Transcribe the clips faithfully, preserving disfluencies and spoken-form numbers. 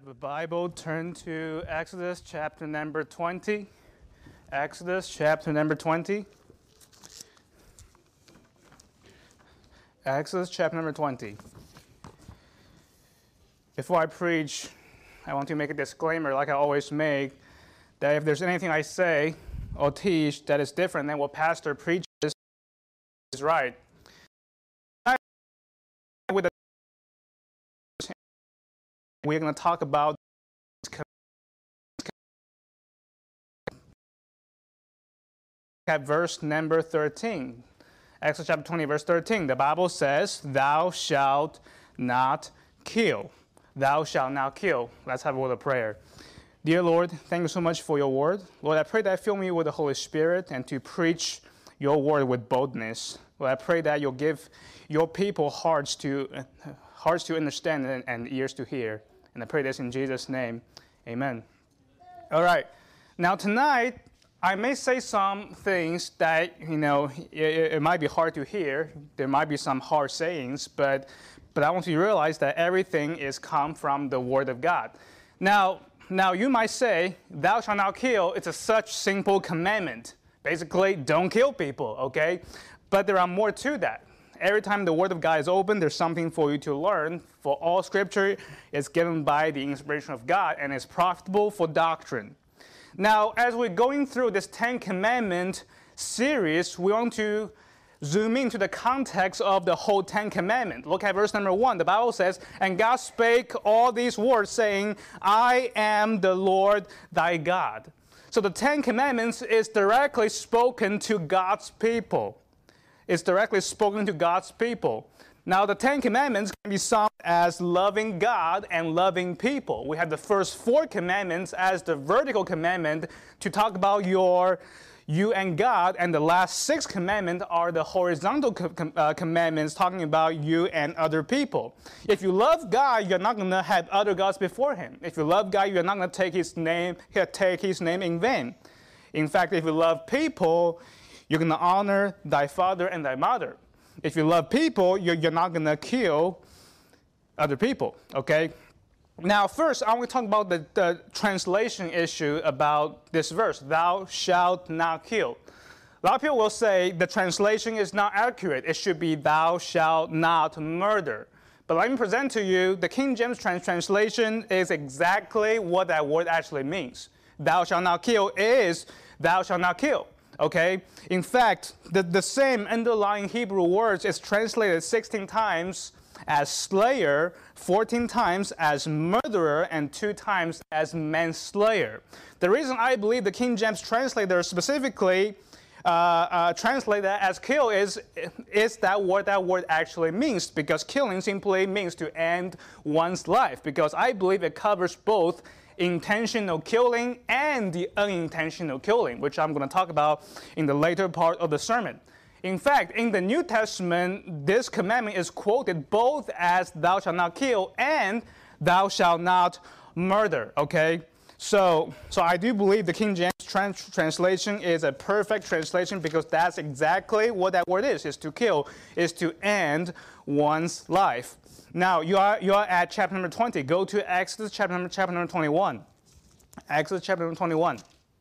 The Bible, turn to Exodus chapter number twenty. Exodus chapter number twenty. Exodus chapter number twenty. Before I preach, I want to make a disclaimer, like I always make, that if there's anything I say or teach that is different than what pastor preaches, is right. With we're going to talk about at verse number thirteen. Exodus chapter twenty, verse thirteen. The Bible says, "Thou shalt not kill. Thou shalt not kill." Let's have a word of prayer. Dear Lord, thank you so much for your word. Lord, I pray that you fill me with the Holy Spirit and to preach your word with boldness. Lord, I pray that you'll give your people hearts to uh, hearts to understand and, and ears to hear. And I pray this in Jesus' name. Amen. All right. Now tonight, I may say some things that, you know, it, it might be hard to hear. There might be some hard sayings, but but I want you to realize that everything is come from the Word of God. Now, now you might say, "Thou shalt not kill." It's a such simple commandment. Basically, don't kill people, okay? But there are more to that. Every time the Word of God is open, there's something for you to learn. For all Scripture is given by the inspiration of God and is profitable for doctrine. Now, as we're going through this Ten Commandment series, we want to zoom into the context of the whole Ten Commandments. Look at verse number one. The Bible says, "And God spake all these words, saying, I am the Lord thy God." So the Ten Commandments is directly spoken to God's people. It's directly spoken to God's people. Now, the Ten Commandments can be summed as loving God and loving people. We have the first four commandments as the vertical commandment to talk about your, you and God, and the last six commandments are the horizontal com- uh, commandments talking about you and other people. If you love God, you're not going to have other gods before Him. If you love God, you're not going to take His name, take His name in vain. In fact, if you love people, you're going to honor thy father and thy mother. If you love people, you're, you're not going to kill other people, okay? Now, first, I want to talk about the, the translation issue about this verse, "Thou shalt not kill." A lot of people will say the translation is not accurate. It should be, "Thou shalt not murder." But let me present to you, the King James trans- translation is exactly what that word actually means. "Thou shalt not kill" is, "Thou shalt not kill." Okay? In fact, the, the same underlying Hebrew words is translated sixteen times as slayer, fourteen times as murderer, and two times as manslayer. The reason I believe the King James translator specifically uh, uh, translate that as kill is, is that what that word actually means, because killing simply means to end one's life, because I believe it covers both intentional killing and the unintentional killing, which I'm going to talk about in the later part of the sermon. In fact, in the New Testament, this commandment is quoted both as "thou shalt not kill" and "thou shalt not murder." Okay, so so I do believe the King James trans- translation is a perfect translation, because that's exactly what that word is: is to kill, is to end one's life. Now, you are, you are at chapter number twenty. Go to Exodus chapter number, chapter number twenty-one. Exodus chapter number twenty-one.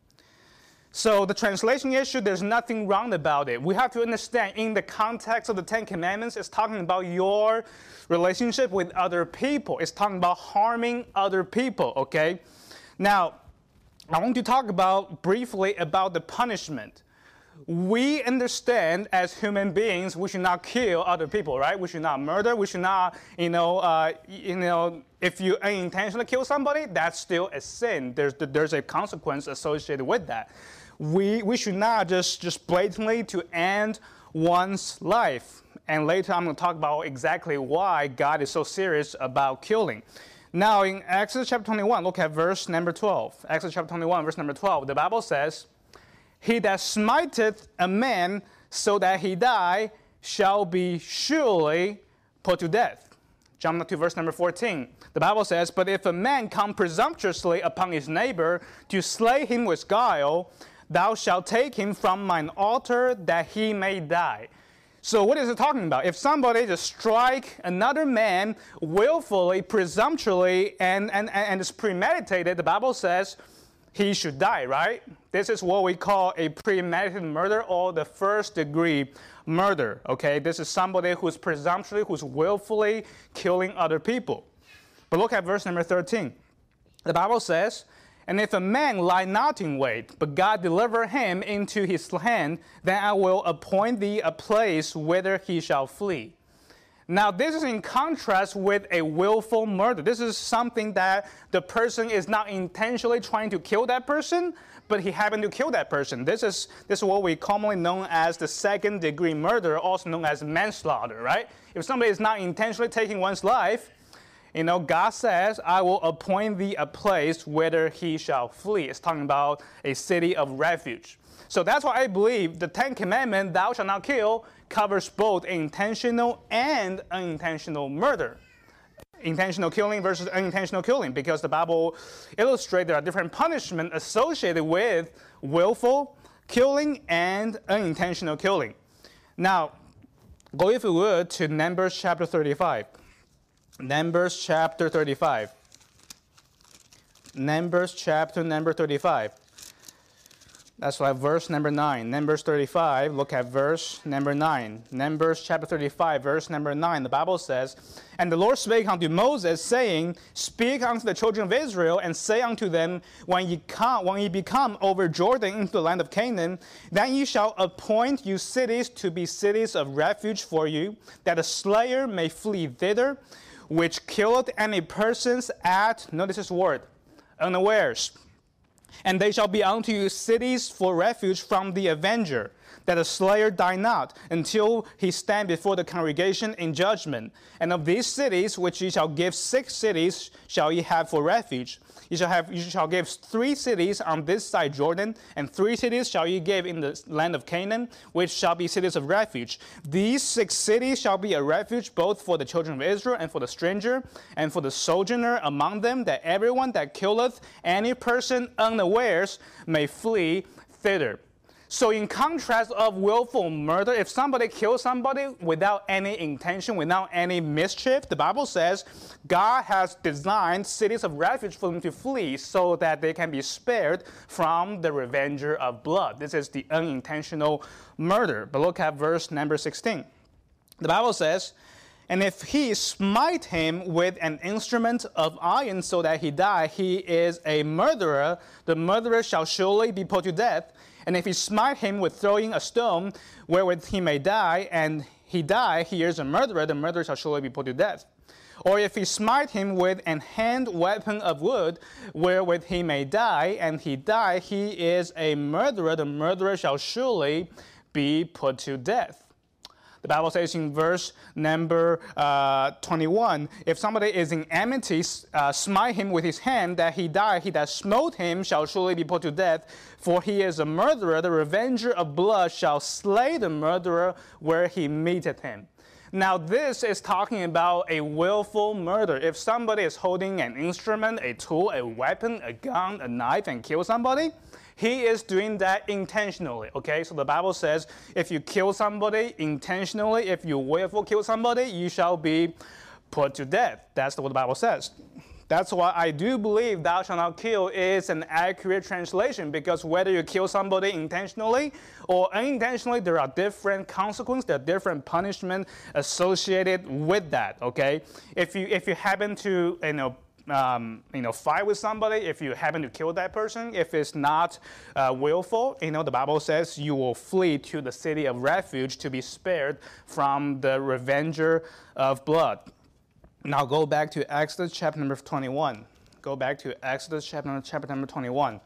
So the translation issue, there's nothing wrong about it. We have to understand, in the context of the Ten Commandments, it's talking about your relationship with other people. It's talking about harming other people, okay? Now, I want to talk about briefly about the punishment. We understand as human beings we should not kill other people, right? We should not murder. We should not, you know, uh, you know, if you unintentionally kill somebody, that's still a sin. There's there's a consequence associated with that. We we should not just just blatantly to end one's life. And later I'm going to talk about exactly why God is so serious about killing. Now in Exodus chapter twenty-one, look at verse number twelve. Exodus chapter twenty-one, verse number twelve. The Bible says, "He that smiteth a man so that he die shall be surely put to death." Jump up to verse number fourteen. The Bible says, "But if a man come presumptuously upon his neighbor to slay him with guile, thou shalt take him from mine altar that he may die." So what is it talking about? If somebody just strike another man willfully, presumptuously, and, and, and is premeditated, the Bible says he should die, right? This is what we call a premeditated murder or the first degree murder, okay? This is somebody who's presumptuously, who's willfully killing other people. But look at verse number thirteen. The Bible says, and if a man lie not in wait, but God deliver him into his hand, then I will appoint thee a place whither he shall flee. Now, this is in contrast with a willful murder. This is something that the person is not intentionally trying to kill that person, but he happened to kill that person. This is, this is what we commonly know as the second degree murder, also known as manslaughter, right? If somebody is not intentionally taking one's life, you know, God says, I will appoint thee a place whither he shall flee. It's talking about a city of refuge. So that's why I believe the Ten Commandments, thou shalt not kill, covers both intentional and unintentional murder. Intentional killing versus unintentional killing, because the Bible illustrates there are different punishments associated with willful killing and unintentional killing. Now, go if you would to Numbers chapter thirty-five. Numbers chapter thirty-five. Numbers chapter number thirty-five. That's why verse number nine. Numbers thirty-five, look at verse number nine. Numbers chapter thirty-five, verse number nine. The Bible says, and the Lord spake unto Moses, saying, speak unto the children of Israel, and say unto them, when ye come, when ye become over Jordan into the land of Canaan, then ye shall appoint you cities to be cities of refuge for you, that a slayer may flee thither, which killeth any persons at, notice this word, unawares. And they shall be unto you cities for refuge from the avenger, that a slayer die not, until he stand before the congregation in judgment. And of these cities, which ye shall give six cities, shall ye have for refuge. You shall have, you shall give three cities on this side Jordan, and three cities shall ye give in the land of Canaan, which shall be cities of refuge. These six cities shall be a refuge both for the children of Israel and for the stranger, and for the sojourner among them, that everyone that killeth any person unawares may flee thither. So in contrast of willful murder, if somebody kills somebody without any intention, without any mischief, the Bible says God has designed cities of refuge for them to flee so that they can be spared from the revenger of blood. This is the unintentional murder. But look at verse number sixteen. The Bible says, and if he smite him with an instrument of iron so that he die, he is a murderer. The murderer shall surely be put to death. And if he smite him with throwing a stone, wherewith he may die, and he die, he is a murderer, the murderer shall surely be put to death. Or if he smite him with an hand weapon of wood, wherewith he may die, and he die, he is a murderer, the murderer shall surely be put to death. The Bible says in verse number uh, twenty-one, if somebody is in enmity, uh, smite him with his hand, that he die, he that smote him shall surely be put to death, for he is a murderer, the revenger of blood shall slay the murderer where he meeteth him. Now this is talking about a willful murder. If somebody is holding an instrument, a tool, a weapon, a gun, a knife, and kill somebody, he is doing that intentionally, okay? So the Bible says if you kill somebody intentionally, if you willfully kill somebody, you shall be put to death. That's what the Bible says. That's why I do believe thou shalt not kill is an accurate translation, because whether you kill somebody intentionally or unintentionally, there are different consequences, there are different punishment associated with that, okay? If you, if you happen to, you know, Um, you know, fight with somebody, if you happen to kill that person, if it's not uh, willful, you know, the Bible says you will flee to the city of refuge to be spared from the revenger of blood. Now go back to Exodus chapter number twenty-one. Go back to Exodus chapter, chapter number twenty-one.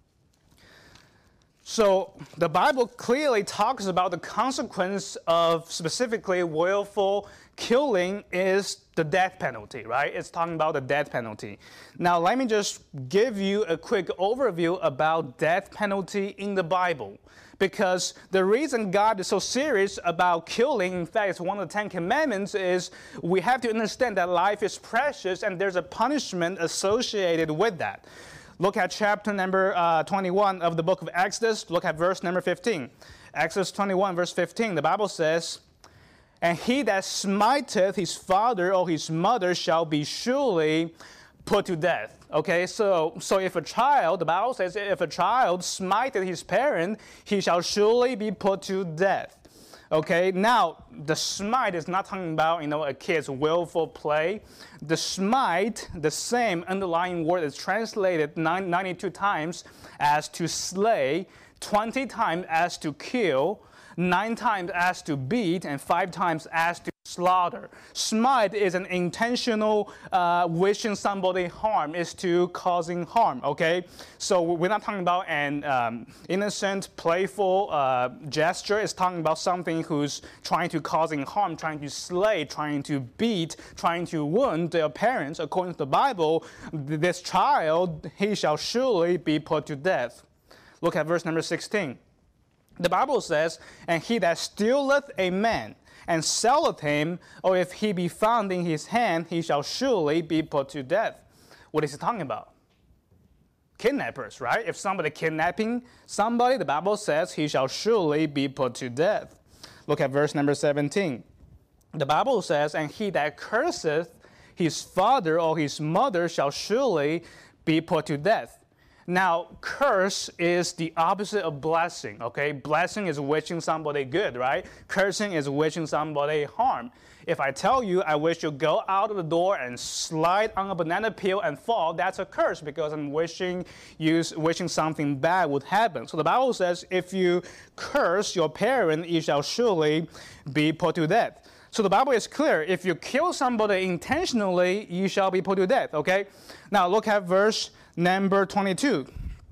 So the Bible clearly talks about the consequence of specifically willful killing is the death penalty, right? It's talking about the death penalty. Now let me just give you a quick overview about death penalty in the Bible. Because the reason God is so serious about killing, in fact, it's one of the Ten Commandments, is we have to understand that life is precious and there's a punishment associated with that. Look at chapter number uh, twenty-one of the book of Exodus. Look at verse number fifteen. Exodus twenty-one, verse fifteen. The Bible says, And he that smiteth his father or his mother shall be surely put to death. Okay, so so if a child, the Bible says, if a child smiteth his parent, he shall surely be put to death. Okay, now the smite is not talking about, you know, a kid's willful play. The smite, the same underlying word, is translated ninety-two times as to slay, twenty times as to kill, nine times as to beat, and five times as to slaughter. Smite is an intentional uh, wishing somebody harm, is to causing harm, okay? So we're not talking about an um, innocent, playful uh, gesture. It's talking about something who's trying to causing harm, trying to slay, trying to beat, trying to wound their parents. According to the Bible, this child, he shall surely be put to death. Look at verse number sixteen. The Bible says, and he that stealeth a man, and selleth him, or if he be found in his hand, he shall surely be put to death. What is he talking about? Kidnappers, right? If somebody kidnapping somebody, the Bible says he shall surely be put to death. Look at verse number seventeen. The Bible says, and he that curseth his father or his mother shall surely be put to death. Now, curse is the opposite of blessing, okay? Blessing is wishing somebody good, right? Cursing is wishing somebody harm. If I tell you I wish you go out of the door and slide on a banana peel and fall, that's a curse because I'm wishing you wishing something bad would happen. So the Bible says if you curse your parent, you shall surely be put to death. So the Bible is clear. If you kill somebody intentionally, you shall be put to death, okay? Now look at verse number twenty-two.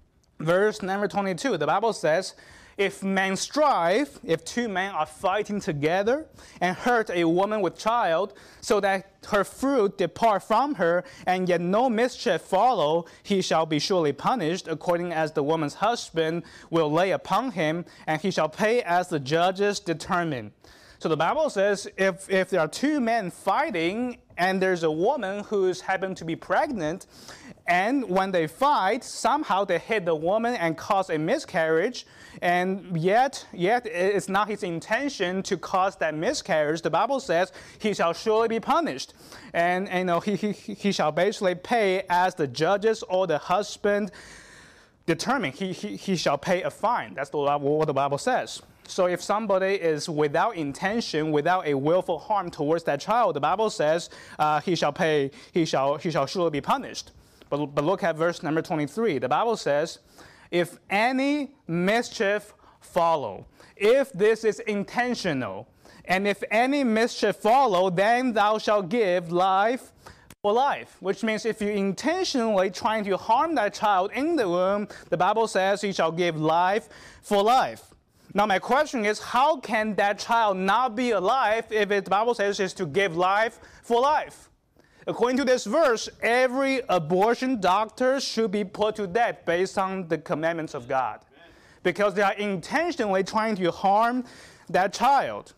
Verse number twenty-two, the Bible says, if men strive, if two men are fighting together and hurt a woman with child, so that her fruit depart from her, and yet no mischief follow, he shall be surely punished, according as the woman's husband will lay upon him, and he shall pay as the judges determine. So the Bible says if, if there are two men fighting and there's a woman who's happened to be pregnant, and when they fight, somehow they hit the woman and cause a miscarriage, and yet, yet it's not his intention to cause that miscarriage. The Bible says he shall surely be punished, and, and you know, he, he, he shall basically pay as the judges or the husband determine. He, he, he shall pay a fine. That's the, what the Bible says. So if somebody is without intention, without a willful harm towards that child, the Bible says uh, he shall pay, he shall, he shall surely be punished. But, but look at verse number twenty-three. The Bible says, if any mischief follow, if this is intentional, and if any mischief follow, then thou shalt give life for life. Which means if you intentionally trying to harm that child in the womb, the Bible says he shall give life for life. Now my question is, how can that child not be alive if it, the Bible says it's to give life for life? According to this verse, every abortion doctor should be put to death based on the commandments of God, because they are intentionally trying to harm that child.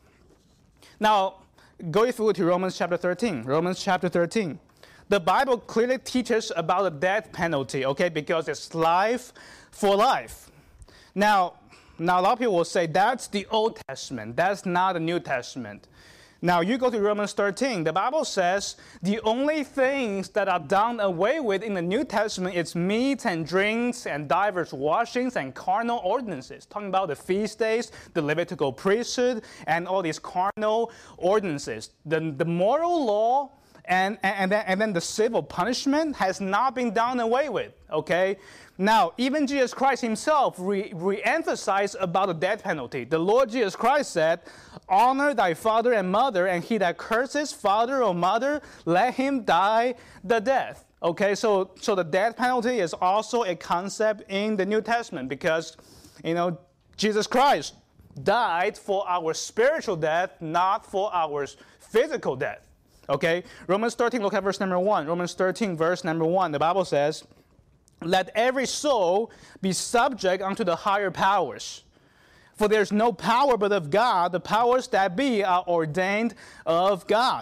Now, go through to Romans chapter thirteen. Romans chapter thirteen. The Bible clearly teaches about the death penalty, okay, because it's life for life. Now, now a lot of people will say that's the Old Testament. That's not the New Testament. Now, you go to Romans thirteen, the Bible says the only things that are done away with in the New Testament is meats and drinks and divers washings and carnal ordinances. Talking about the feast days, the Levitical priesthood, and all these carnal ordinances. The, the moral law and, and, then, and then the civil punishment has not been done away with, okay? Now, even Jesus Christ himself re- re-emphasized about the death penalty. The Lord Jesus Christ said, honor thy father and mother, and he that curses father or mother, let him die the death. Okay, so, so the death penalty is also a concept in the New Testament because, you know, Jesus Christ died for our spiritual death, not for our physical death. Okay, Romans thirteen, look at verse number one. Romans thirteen, verse number one, the Bible says, let every soul be subject unto the higher powers. For there is no power but of God. The powers that be are ordained of God.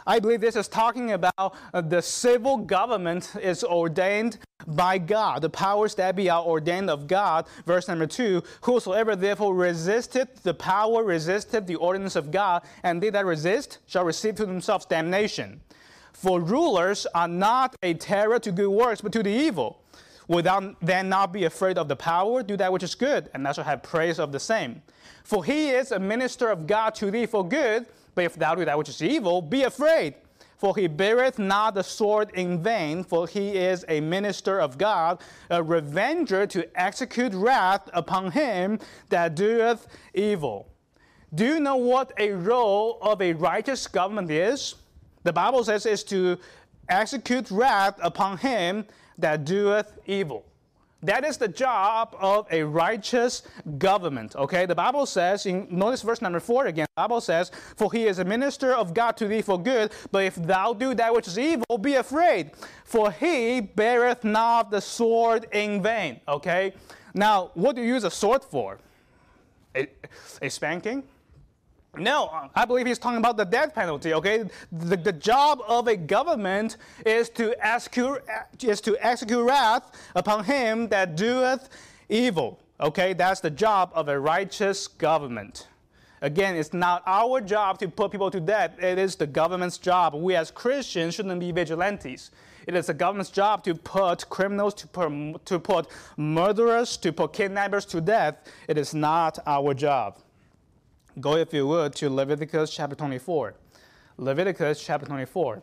I believe this is talking about uh, the civil government is ordained by God. The powers that be are ordained of God. Verse number two, whosoever therefore resisteth the power, resisteth the ordinance of God, and they that resist shall receive to themselves damnation. For rulers are not a terror to good works, but to the evil. Wilt thou then not be afraid of the power? Do that which is good, and thou shalt have praise of the same. For he is a minister of God to thee for good, but if thou do that which is evil, be afraid. For he beareth not the sword in vain, for he is a minister of God, a revenger to execute wrath upon him that doeth evil. Do you know what a role of a righteous government is? The Bible says it's to execute wrath upon him that doeth evil. That is the job of a righteous government, okay? The Bible says, in, notice verse number four again, the Bible says, for he is a minister of God to thee for good, but if thou do that which is evil, be afraid, for he beareth not the sword in vain, okay? Now, what do you use a sword for? A, a spanking? No, I believe he's talking about the death penalty, okay? The, the job of a government is to execute, is to execute wrath upon him that doeth evil, okay? That's the job of a righteous government. Again, it's not our job to put people to death. It is the government's job. We as Christians shouldn't be vigilantes. It is the government's job to put criminals, to put, to put murderers, to put kidnappers to death. It is not our job. Go, if you would, to Leviticus chapter twenty-four. Leviticus chapter twenty-four.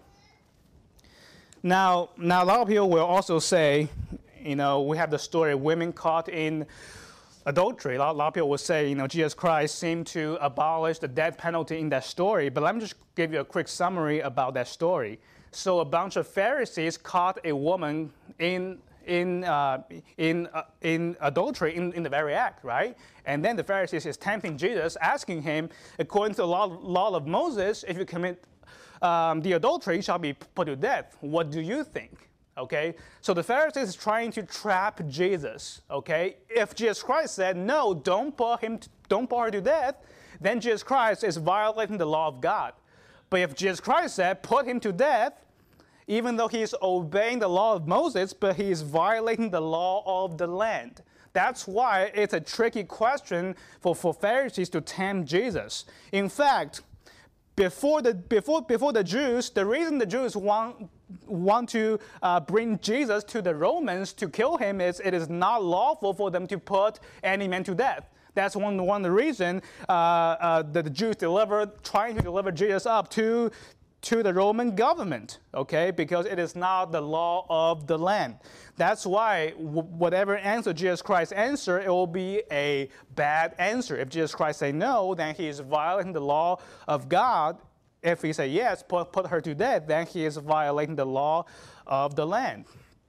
Now, now a lot of people will also say, you know, we have the story of women caught in adultery. A lot, a lot of people will say, you know, Jesus Christ seemed to abolish the death penalty in that story. But let me just give you a quick summary about that story. So a bunch of Pharisees caught a woman in in uh, in uh, in adultery in, in the very act, right? And then the Pharisees is tempting Jesus, asking him, according to the law, law of Moses, if you commit um, the adultery, you shall be put to death. What do you think? Okay, so the Pharisees is trying to trap Jesus. Okay, if Jesus Christ said no, don't put him, to, don't put her to death, then Jesus Christ is violating the law of God. But if Jesus Christ said put him to death, even though he is obeying the law of Moses, but he is violating the law of the land. That's why it's a tricky question for, for Pharisees to tempt Jesus. In fact, before the, before, before the Jews, the reason the Jews want, want to uh, bring Jesus to the Romans to kill him is it is not lawful for them to put any man to death. That's one, one of the reasons uh, uh, that the Jews delivered, trying to deliver Jesus up to to the Roman government, okay, because it is not the law of the land. That's why w- whatever answer Jesus Christ answer, it will be a bad answer. If Jesus Christ say no, then he is violating the law of God. If he say yes, put, put her to death, then he is violating the law of the land.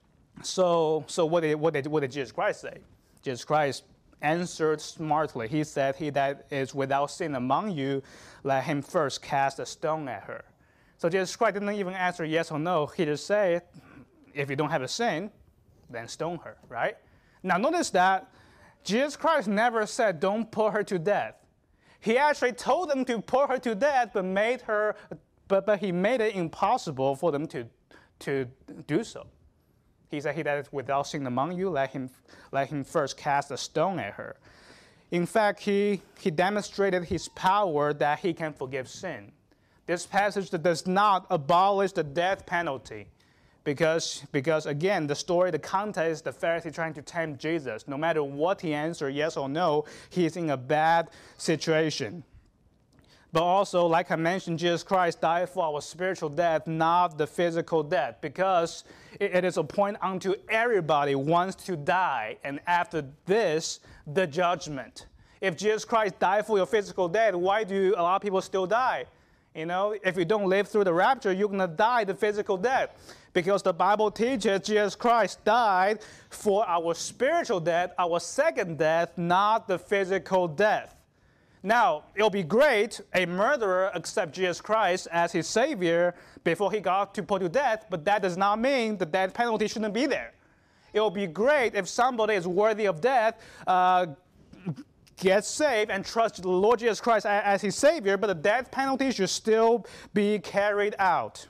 So, so what did, what did, what did Jesus Christ say? Jesus Christ answered smartly. He said, he that is without sin among you, let him first cast a stone at her. So Jesus Christ didn't even answer yes or no. He just said, if you don't have a sin, then stone her, right? Now notice that Jesus Christ never said, don't put her to death. He actually told them to put her to death, but made her, but, but he made it impossible for them to, to do so. He said, he that is without sin among you, let him, let him first cast a stone at her. In fact, he, he demonstrated his power that he can forgive sin. This passage that does not abolish the death penalty because, because, again, the story, the context, the Pharisee trying to tempt Jesus. No matter what he answers, yes or no, he is in a bad situation. But also, like I mentioned, Jesus Christ died for our spiritual death, not the physical death, because it, it is a point unto everybody wants to die, and after this, the judgment. If Jesus Christ died for your physical death, why do a lot of people still die? You know, if you don't live through the rapture, you're going to die the physical death. Because the Bible teaches Jesus Christ died for our spiritual death, our second death, not the physical death. Now, it'll be great a murderer accept Jesus Christ as his Savior before he got to put to death, but that does not mean the death penalty shouldn't be there. It will be great if somebody is worthy of death, uh, get saved and trust the Lord Jesus Christ as his Savior, but the death penalty should still be carried out.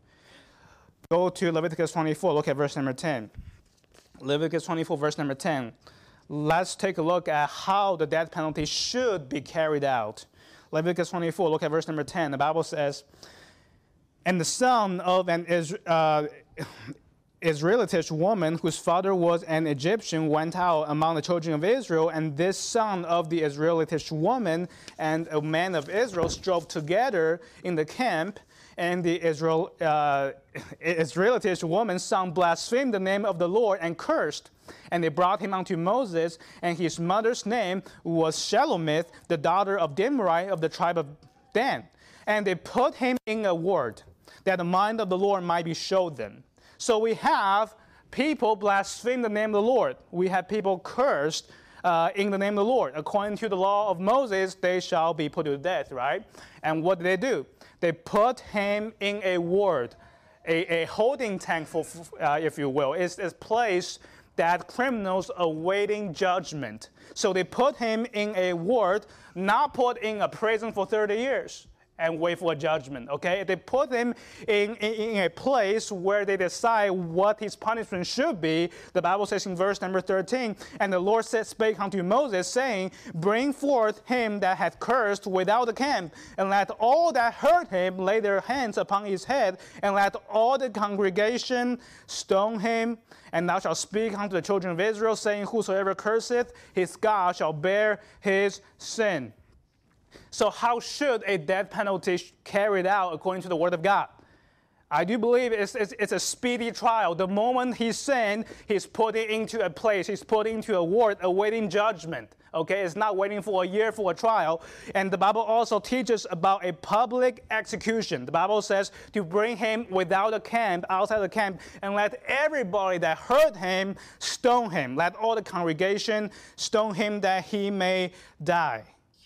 Go to Leviticus twenty-four, look at verse number ten. Leviticus twenty-four, verse number ten. Let's take a look at how the death penalty should be carried out. Leviticus twenty-four, look at verse number ten. The Bible says, "And the son of an Is- uh, Israelitish woman whose father was an Egyptian went out among the children of Israel, and this son of the Israelitish woman and a man of Israel strove together in the camp, and the Israel, uh, Israelitish woman's son blasphemed the name of the Lord and cursed. And they brought him unto Moses, and his mother's name was Shelomith, the daughter of Dimri of the tribe of Dan. And they put him in a ward, that the mind of the Lord might be showed them." So we have people blaspheme the name of the Lord. We have people cursed uh, in the name of the Lord. According to the law of Moses, they shall be put to death, right? And what did they do? They put him in a ward, a, a holding tank, for, uh, if you will. It's a place that criminals awaiting judgment. So they put him in a ward, not put in a prison for thirty years. And wait for a judgment, okay? They put him in, in, in a place where they decide what his punishment should be. The Bible says in verse number thirteen, "And the Lord said, spake unto Moses, saying, Bring forth him that hath cursed without the camp, and let all that heard him lay their hands upon his head, and let all the congregation stone him. And thou shalt speak unto the children of Israel, saying, Whosoever curseth his God shall bear his sin." So how should a death penalty carried out according to the Word of God? I do believe it's, it's, it's a speedy trial. The moment he's sinned, he's put into a place, he's put into a ward awaiting judgment. Okay, it's not waiting for a year for a trial. And the Bible also teaches about a public execution. The Bible says to bring him without a camp, outside the camp, and let everybody that heard him stone him. Let all the congregation stone him that he may die.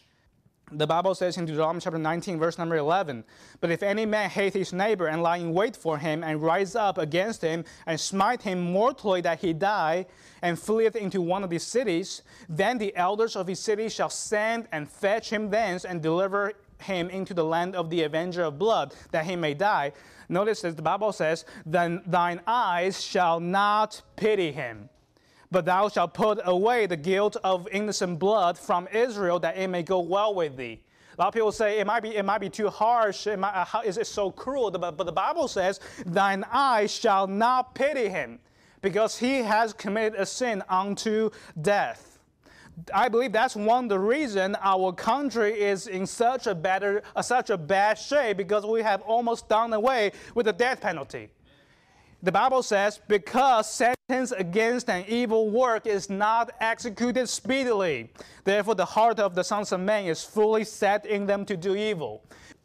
The Bible says in Deuteronomy chapter nineteen, verse number eleven, "But if any man hate his neighbor and lie in wait for him, and rise up against him, and smite him mortally that he die, and fleeth into one of these cities, then the elders of his city shall send and fetch him thence, and deliver him into the land of the avenger of blood, that he may die." Notice that the Bible says, "Then thine eyes shall not pity him. But thou shalt put away the guilt of innocent blood from Israel, that it may go well with thee." A lot of people say it might be, it might be too harsh. It might, how is it so cruel? But, but the Bible says, "Thine eyes shall not pity him, because he has committed a sin unto death." I believe that's one of the reasons our country is in such a better, uh, such a bad shape, because we have almost done away with the death penalty. The Bible says, because sentence against an evil work is not executed speedily, therefore the heart of the sons of men is fully set in them to do evil.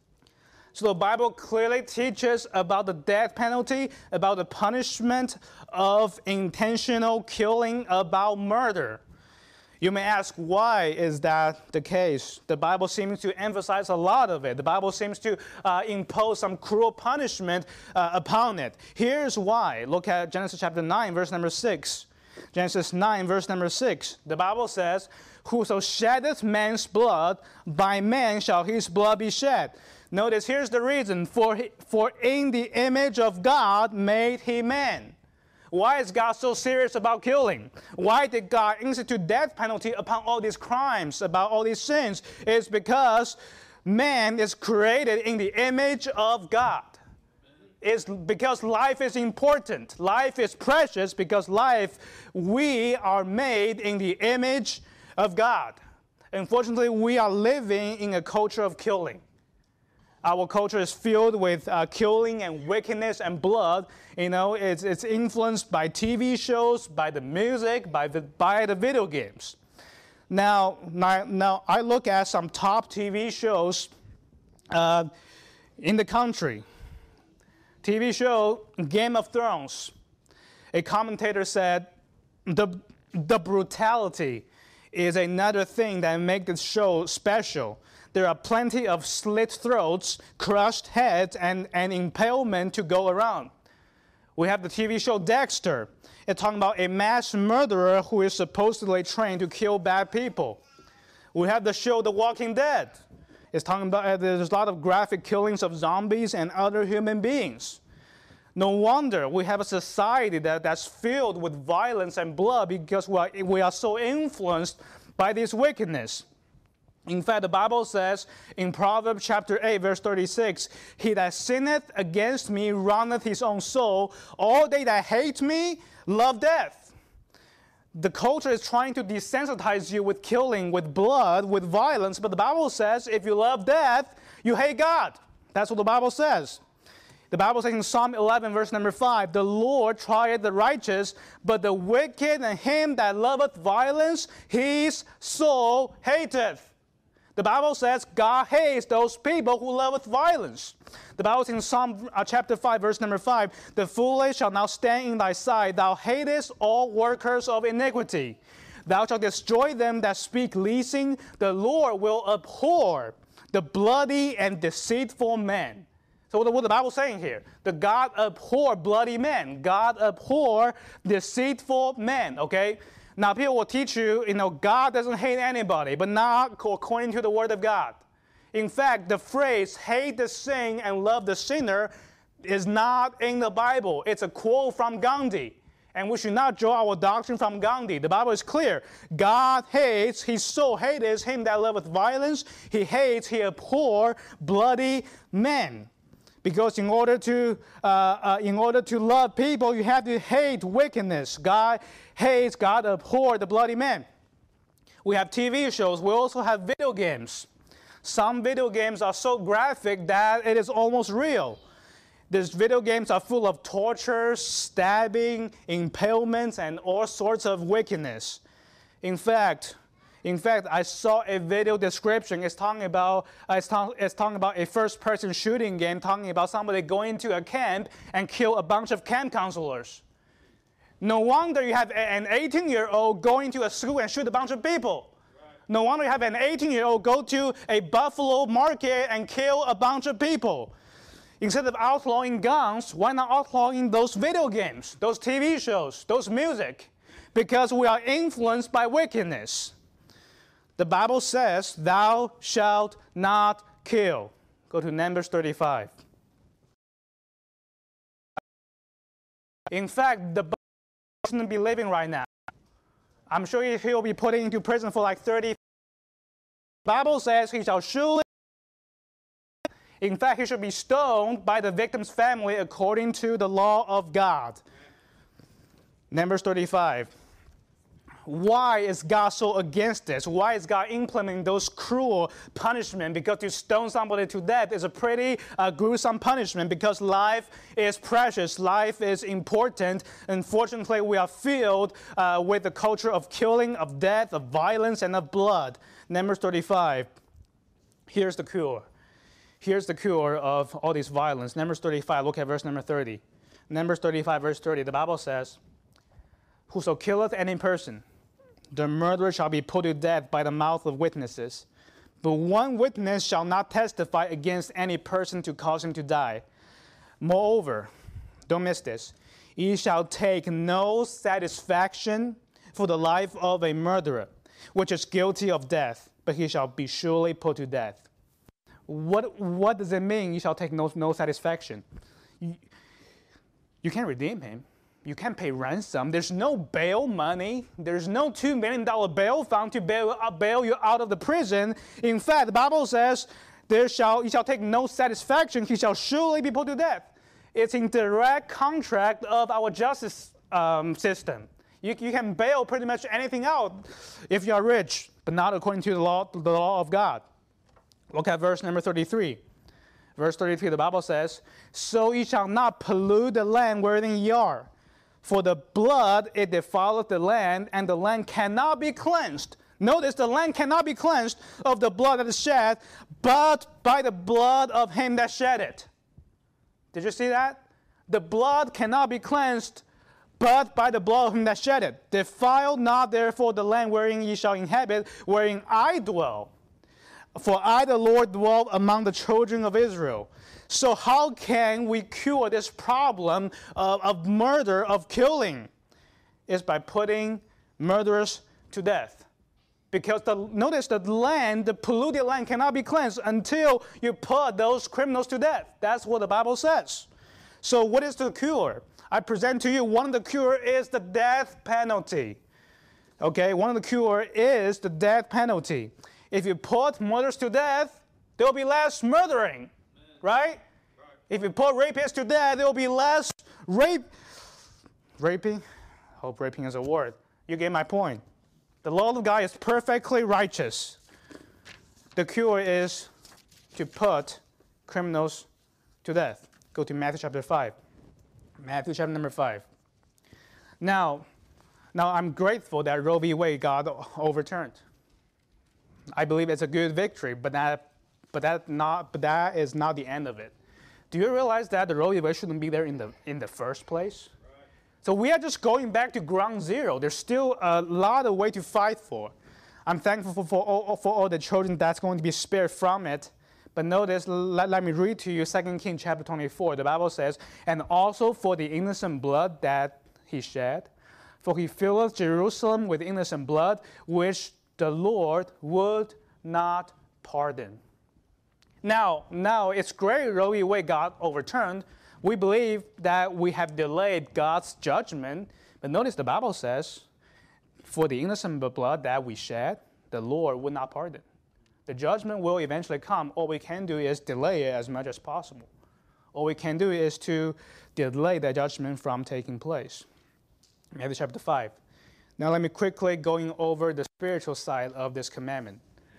So the Bible clearly teaches about the death penalty, about the punishment of intentional killing, about murder. You may ask, why is that the case? The Bible seems to emphasize a lot of it. The Bible seems to uh, impose some cruel punishment uh, upon it. Here's why. Look at Genesis chapter nine, verse number six. Genesis nine, verse number six. The Bible says, "Whoso sheddeth man's blood, by man shall his blood be shed." Notice, here's the reason. For, he, for in the image of God made he man. Why is God so serious about killing? Why did God institute death penalty upon all these crimes, about all these sins? It's because man is created in the image of God. It's because life is important. Life is precious because life, we are made in the image of God. Unfortunately, we are living in a culture of killing. Our culture is filled with uh, killing and wickedness and blood. You know, it's, it's influenced by T V shows, by the music, by the, by the video games. Now, now, now, I look at some top T V shows uh, in the country. T V show Game of Thrones. A commentator said, the, the brutality is another thing that makes this show special. There are plenty of slit throats, crushed heads, and, and impalement to go around. We have the T V show Dexter. It's talking about a mass murderer who is supposedly trained to kill bad people. We have the show The Walking Dead. It's talking about uh, there's a lot of graphic killings of zombies and other human beings. No wonder we have a society that, that's filled with violence and blood because we are, we are so influenced by this wickedness. In fact, the Bible says in Proverbs chapter eight, verse thirty-six, "He that sinneth against me runneth his own soul. All they that hate me love death." The culture is trying to desensitize you with killing, with blood, with violence, but the Bible says if you love death, you hate God. That's what the Bible says. The Bible says in Psalm eleven, verse number five, "The Lord trieth the righteous, but the wicked and him that loveth violence, his soul hateth." The Bible says God hates those people who loveth violence. The Bible says in Psalm uh, chapter five, verse number five, "The foolish shall not stand in thy sight. Thou hatest all workers of iniquity. Thou shalt destroy them that speak leasing. The Lord will abhor the bloody and deceitful man." So what the Bible is saying here? The God abhor bloody men. God abhor deceitful men, okay? Now people will teach you, you know, God doesn't hate anybody, but not according to the Word of God. In fact, the phrase hate the sin and love the sinner is not in the Bible. It's a quote from Gandhi. And we should not draw our doctrine from Gandhi. The Bible is clear. God hates, his soul hates him that loveth violence. He hates, he abhor bloody men. Because in order to uh, uh, in order to love people, you have to hate wickedness. God hates, God abhors the bloody man. We have T V shows. We also have video games. Some video games are so graphic that it is almost real. These video games are full of torture, stabbing, impalements, and all sorts of wickedness. In fact, In fact, I saw a video description. It's talking about uh, it's, talk, it's talking about a first-person shooting game, talking about somebody going to a camp and kill a bunch of camp counselors. No wonder you have an eighteen-year-old going to a school and shoot a bunch of people. Right. No wonder you have an eighteen-year-old go to a Buffalo market and kill a bunch of people. Instead of outlawing guns, why not outlawing those video games, those T V shows, those music? Because we are influenced by wickedness. The Bible says, "Thou shalt not kill." Go to Numbers thirty-five. In fact, the Bible shouldn't be living right now. I'm sure he'll be put into prison for like thirty. The Bible says he shall surely. In fact, he should be stoned by the victim's family according to the law of God. Numbers thirty-five. Why is God so against this? Why is God implementing those cruel punishments? Because to stone somebody to death is a pretty uh, gruesome punishment because life is precious, life is important. Unfortunately, we are filled uh, with the culture of killing, of death, of violence, and of blood. Numbers thirty-five. Here's the cure. Here's the cure of all this violence. Numbers thirty-five, look at verse number thirty. Numbers thirty-five, verse thirty, the Bible says, "Whoso killeth any person, the murderer shall be put to death by the mouth of witnesses. But one witness shall not testify against any person to cause him to die. Moreover," don't miss this, "ye shall take no satisfaction for the life of a murderer, which is guilty of death, but he shall be surely put to death." What, what does it mean, you shall take no, no satisfaction? You, you can't redeem him. You can't pay ransom. There's no bail money. There's no two million dollars bail fund to bail, uh, bail you out of the prison. In fact, the Bible says, there shall, you shall take no satisfaction. He shall surely be put to death. It's in direct contract of our justice um, system. You, you can bail pretty much anything out if you are rich, but not according to the law, the law of God. Look at verse number thirty-three. Verse thirty-three, the Bible says, "So ye shall not pollute the land wherein ye are. For the blood, it defileth the land, and the land cannot be cleansed." Notice, the land cannot be cleansed of the blood that is shed, but by the blood of him that shed it. Did you see that? The blood cannot be cleansed, but by the blood of him that shed it. "Defile not therefore the land wherein ye shall inhabit, wherein I dwell. For I, the Lord, dwell among the children of Israel." So how can we cure this problem of, of murder, of killing? It's by putting murderers to death. Because the, notice the land, the polluted land cannot be cleansed until you put those criminals to death. That's what the Bible says. So what is the cure? I present to you one of the cure is the death penalty. Okay, one of the cure is the death penalty. If you put murderers to death, there will be less murdering, right? right? If you put rapists to death, there will be less rape. Raping? Hope raping is a word. You get my point. The law of God is perfectly righteous. The cure is to put criminals to death. Go to Matthew chapter five. Matthew chapter number five. Now, now I'm grateful that Roe v. Wade got overturned. I believe it's a good victory, but that, but that not, but that is not the end of it. Do you realize that the Roe v. Wade shouldn't be there in the in the first place? Right. So we are just going back to ground zero. There's still a lot of way to fight for. I'm thankful for, for, all, for all the children that's going to be spared from it. But notice, let, let me read to you Second Kings chapter twenty-four. The Bible says, and also for the innocent blood that he shed, for he filleth Jerusalem with innocent blood, which the Lord would not pardon. Now, now it's great Roe v. Wade got overturned. We believe that we have delayed God's judgment. But notice the Bible says, for the innocent blood that we shed, the Lord would not pardon. The judgment will eventually come. All we can do is delay it as much as possible. All we can do is to delay the judgment from taking place. Matthew chapter five. Now let me quickly going over the spiritual side of this commandment.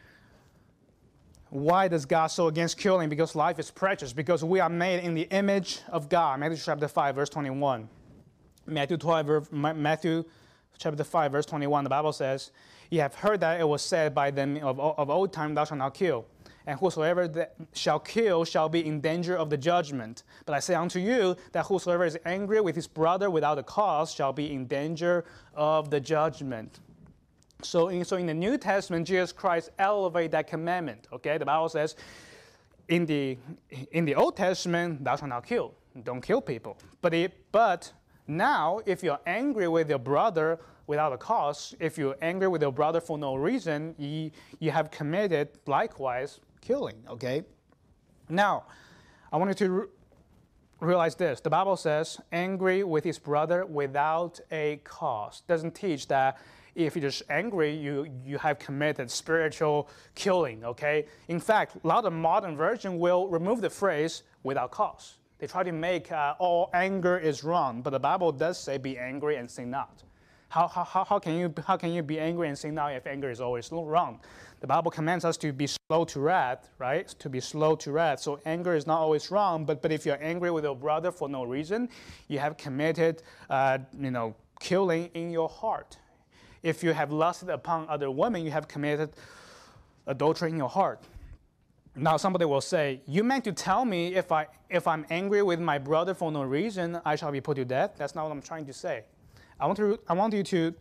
Why does God so against killing? Because life is precious. Because we are made in the image of God. Matthew chapter five, verse twenty-one. Matthew twelve, Matthew chapter five, verse twenty-one. The Bible says, "You have heard that it was said by them of, of old time, thou shalt not kill. And whosoever that shall kill shall be in danger of the judgment. But I say unto you that whosoever is angry with his brother without a cause shall be in danger of the judgment." So in, so in the New Testament, Jesus Christ elevated that commandment. Okay, the Bible says, in the in the Old Testament, thou shalt not kill. Don't kill people. But it, but now, if you're angry with your brother without a cause, if you're angry with your brother for no reason, you, you have committed likewise killing, okay? Now, I want you to re- realize this. The Bible says, angry with his brother without a cause. Doesn't teach that if you're just angry, you, you have committed spiritual killing, okay? In fact, a lot of modern versions will remove the phrase without cause. They try to make uh, all anger is wrong, but the Bible does say be angry and sin not. How, how, how, can you, how can you be angry and sin not if anger is always wrong? The Bible commands us to be slow to wrath, right? To be slow to wrath. So anger is not always wrong, but, but if you're angry with your brother for no reason, you have committed uh, you know, killing in your heart. If you have lusted upon other women, you have committed adultery in your heart. Now somebody will say, you meant to tell me if, I, if I'm angry with my brother for no reason, I shall be put to death? That's not what I'm trying to say. I want, to, I want you to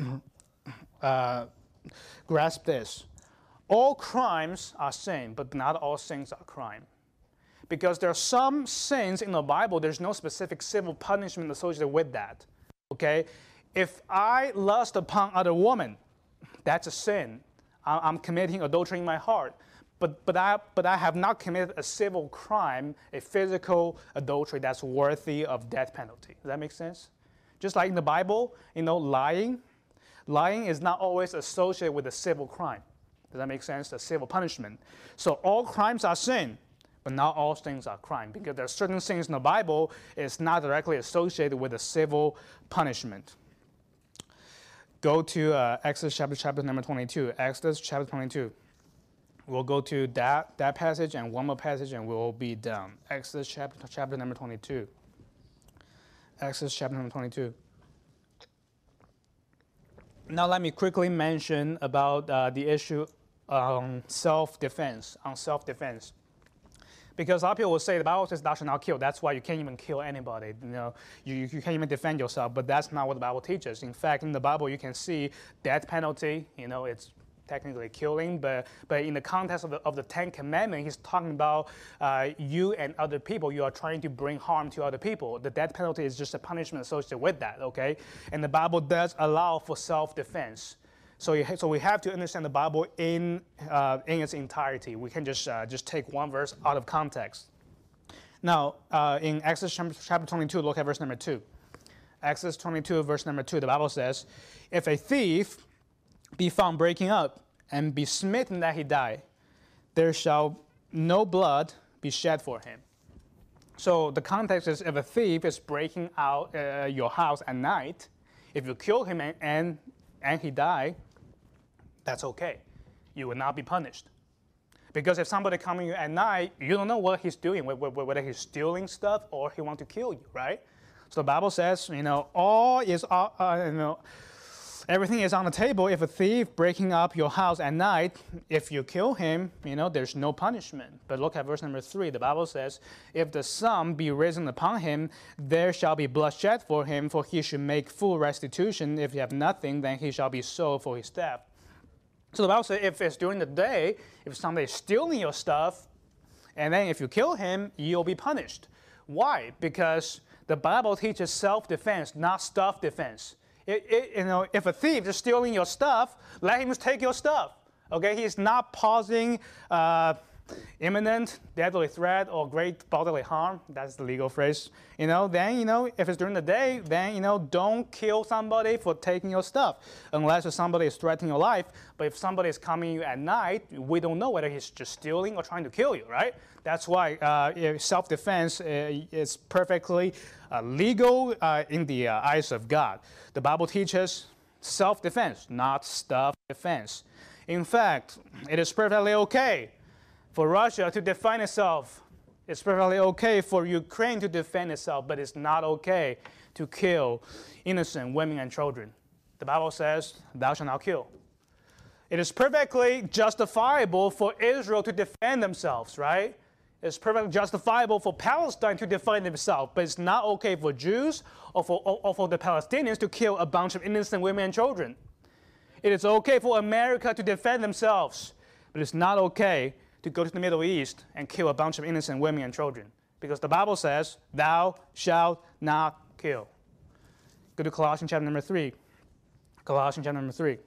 uh, grasp this. All crimes are sin, but not all sins are crime. Because there are some sins in the Bible, there's no specific civil punishment associated with that. Okay? If I lust upon other woman, that's a sin. I'm committing adultery in my heart. But, but, I, but I have not committed a civil crime, a physical adultery that's worthy of death penalty. Does that make sense? Just like in the Bible, you know, lying. Lying is not always associated with a civil crime. Does that make sense? A civil punishment. So all crimes are sin, but not all things are crime. Because there are certain things in the Bible is not directly associated with a civil punishment. Go to uh, Exodus chapter, chapter number twenty-two. Exodus chapter twenty-two. We'll go to that, that passage and one more passage and we'll be done. Exodus chapter, chapter number twenty-two. Exodus chapter number twenty-two. Now let me quickly mention about uh, the issue on self-defense, on self-defense. Because a lot of people will say the Bible says thou shalt not kill. That's why you can't even kill anybody. You know, you, you can't even defend yourself. But that's not what the Bible teaches. In fact, in the Bible you can see death penalty. You know, it's technically killing, but but in the context of the, of the Ten Commandments, he's talking about uh, you and other people. You are trying to bring harm to other people. The death penalty is just a punishment associated with that. Okay, and the Bible does allow for self-defense. So, you, so we have to understand the Bible in, uh, in its entirety. We can just, uh, just take one verse out of context. Now, uh, in Exodus chapter twenty-two, look at verse number two. Exodus twenty-two, verse number two, the Bible says, if a thief be found breaking up and be smitten that he die, there shall no blood be shed for him. So the context is if a thief is breaking out uh, your house at night, if you kill him and, and, and he die, that's okay. You will not be punished. Because if somebody coming you at night, you don't know what he's doing, whether he's stealing stuff or he wants to kill you, right? So the Bible says, you know, all is, uh, uh, you know, everything is on the table. If a thief breaking up your house at night, if you kill him, you know, there's no punishment. But look at verse number three. The Bible says, if the sun be risen upon him, there shall be blood shed for him, for he should make full restitution. If he have nothing, then he shall be sold for his theft. So the Bible says if it's during the day, if somebody is stealing your stuff, and then if you kill him, you'll be punished. Why? Because the Bible teaches self-defense, not stuff defense. It, it, you know, if a thief is stealing your stuff, let him just take your stuff. Okay, he's not posing uh, imminent deadly threat or great bodily harm. That's the legal phrase. You know, then you know if it's during the day, then you know don't kill somebody for taking your stuff, unless if somebody is threatening your life. But if somebody is coming you at night, we don't know whether he's just stealing or trying to kill you, right? That's why uh, self-defense uh, is perfectly uh, legal uh, in the uh, eyes of God. The Bible teaches self-defense, not stuff defense. In fact, it is perfectly okay for Russia to defend itself. It's perfectly okay for Ukraine to defend itself, but it's not okay to kill innocent women and children. The Bible says, thou shalt not kill. It is perfectly justifiable for Israel to defend themselves, right? It's perfectly justifiable for Palestine to defend themselves, but it's not okay for Jews or for, or, or for the Palestinians to kill a bunch of innocent women and children. It is okay for America to defend themselves, but it's not okay to go to the Middle East and kill a bunch of innocent women and children. Because the Bible says, thou shalt not kill. Go to Colossians chapter number three. Colossians chapter number three.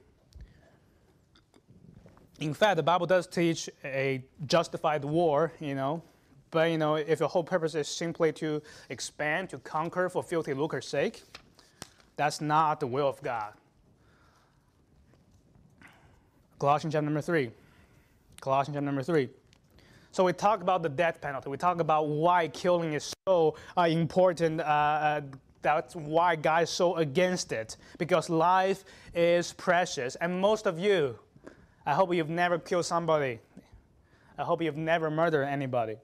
In fact, the Bible does teach a justified war, you know, but, you know, if your whole purpose is simply to expand, to conquer for filthy lucre's sake, that's not the will of God. Colossians chapter number three. Colossians chapter number three. So we talk about the death penalty. We talk about why killing is so uh, important. Uh, uh, that's why God is so against it. Because life is precious. And most of you, I hope you've never killed somebody. I hope you've never murdered anybody.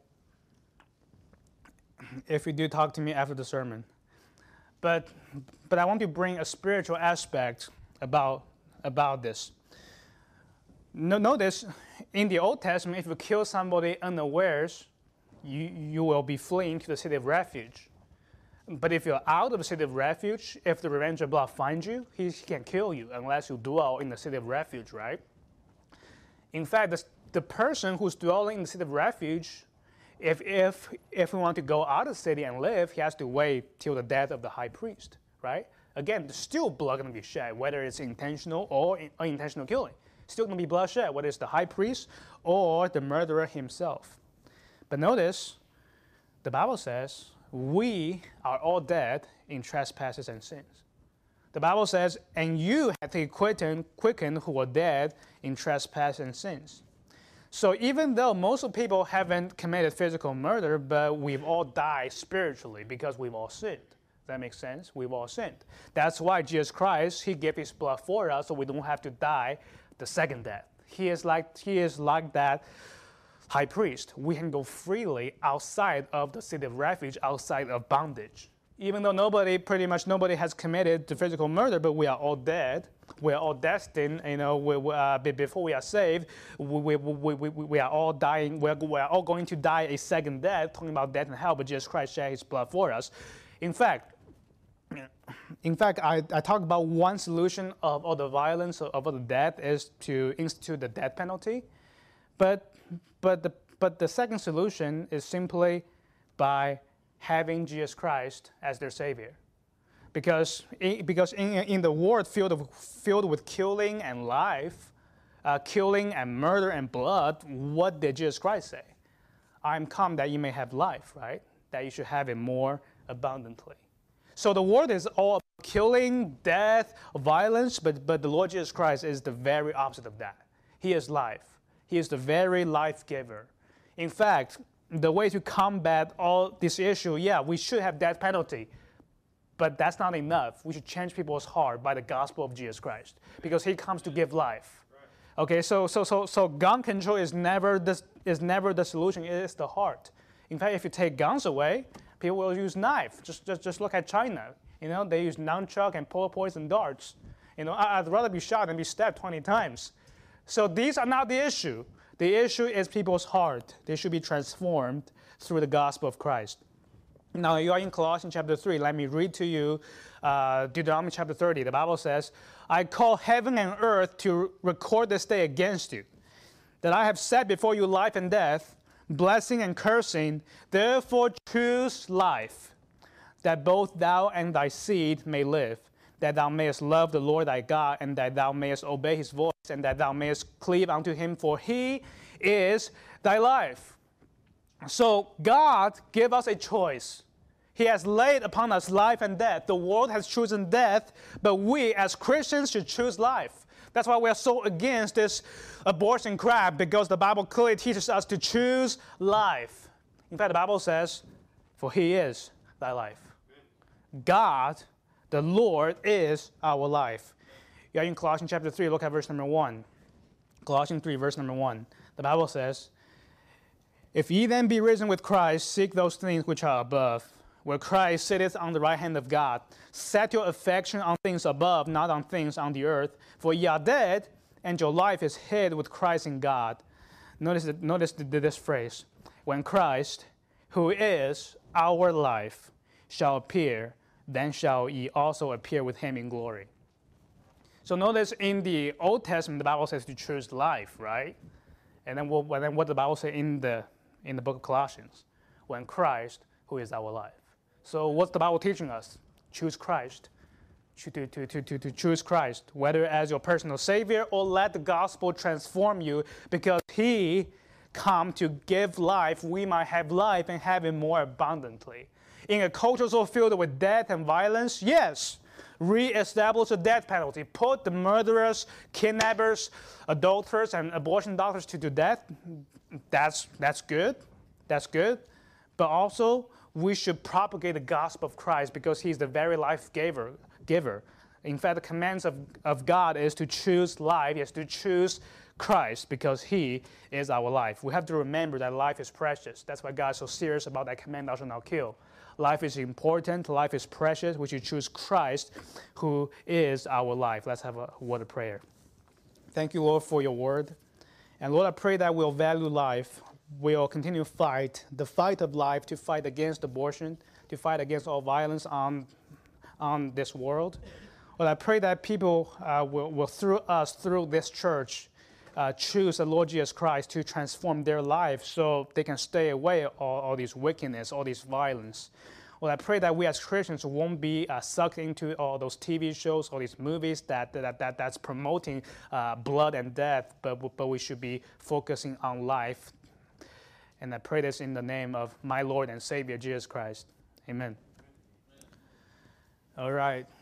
If you do, talk to me after the sermon. But, but I want to bring a spiritual aspect about, about this. No, notice, in the Old Testament, if you kill somebody unawares, you, you will be fleeing to the city of refuge. But if you're out of the city of refuge, if the revenger of blood finds you, he, he can kill you unless you dwell in the city of refuge, right? In fact, the, the person who's dwelling in the city of refuge, if, if, if we want to go out of the city and live, he has to wait till the death of the high priest, right? Again, there's still blood going to be shed, whether it's intentional or unintentional killing. Still going to be blood shed, whether it's the high priest or the murderer himself. But notice, the Bible says, we are all dead in trespasses and sins. The Bible says, and you have to quicken, quicken who are dead in trespass and sins. So even though most of people haven't committed physical murder, but we've all died spiritually because we've all sinned. That makes sense? We've all sinned. That's why Jesus Christ, he gave his blood for us so we don't have to die the second death. He is like, he is like that high priest. We can go freely outside of the city of refuge, outside of bondage. Even though nobody, pretty much nobody has committed the physical murder, but we are all dead. We are all destined, you know, we, we, uh, before we are saved, we, we, we, we, we are all dying, we are, we are all going to die a second death, talking about death and hell, but Jesus Christ shed his blood for us. In fact, in fact, I, I talk about one solution of all the violence, of all the death, is to institute the death penalty. But, but, the, but the second solution is simply by having Jesus Christ as their Savior. Because in, because in, in the world filled, filled with killing and life, uh, killing and murder and blood, what did Jesus Christ say? I'm come that you may have life, right? That you should have it more abundantly. So the world is all about killing, death, violence, but, but the Lord Jesus Christ is the very opposite of that. He is life. He is the very life giver. In fact, the way to combat all this issue, yeah, we should have death penalty, but that's not enough. We should change people's heart by the gospel of Jesus Christ, because he comes to give life. Okay, so so so so gun control is never the, is never the solution. It is the heart. In fact, if you take guns away, people will use knife. Just just just look at China. You know, they use nunchuck and poison darts. You know, I'd rather be shot than be stabbed twenty times. So these are not the issue. The issue is people's heart. They should be transformed through the gospel of Christ. Now, you are in Colossians chapter three. Let me read to you uh, Deuteronomy chapter thirty. The Bible says, I call heaven and earth to record this day against you, that I have set before you life and death, blessing and cursing. Therefore choose life, that both thou and thy seed may live, that thou mayest love the Lord thy God, and that thou mayest obey his voice, and that thou mayest cleave unto him, for he is thy life. So God gave us a choice. He has laid upon us life and death. The world has chosen death, but we as Christians should choose life. That's why we are so against this abortion crap, because the Bible clearly teaches us to choose life. In fact, the Bible says, for he is thy life. God, the Lord, is our life. You are in Colossians chapter three, look at verse number one. Colossians three, verse number one. The Bible says, if ye then be risen with Christ, seek those things which are above, where Christ sitteth on the right hand of God. Set your affection on things above, not on things on the earth. For ye are dead, and your life is hid with Christ in God. Notice, notice this phrase. When Christ, who is our life, shall appear, then shall ye also appear with him in glory. So notice in the Old Testament, the Bible says to choose life, right? And then what, then what the Bible says in the, in the book of Colossians? When Christ, who is our life. So what's the Bible teaching us? Choose Christ. To, to, to, to, to choose Christ, whether as your personal Savior or let the gospel transform you, because he come to give life, we might have life and have it more abundantly. In a culture so filled with death and violence, yes, re-establish the death penalty. Put the murderers, kidnappers, adulterers, and abortion doctors to, to death. That's, that's good. That's good. But also, we should propagate the gospel of Christ, because he's the very life giver. giver. In fact, the commands of, of God is to choose life, is to choose Christ, because he is our life. We have to remember that life is precious. That's why God is so serious about that command, thou shalt not kill. Life is important. Life is precious. We should choose Christ, who is our life. Let's have a word of prayer. Thank you, Lord, for your word. And Lord, I pray that we'll value life. We'll continue to fight, the fight of life, to fight against abortion, to fight against all violence on, on this world. Lord, I pray that people uh, will, will, through us, through this church, uh, choose the Lord Jesus Christ to transform their life so they can stay away all, all this wickedness, all this violence. Well, I pray that we as Christians won't be uh, sucked into all those T V shows, all these movies that, that, that that's promoting uh, blood and death, but, but we should be focusing on life. And I pray this in the name of my Lord and Savior, Jesus Christ. Amen. All right.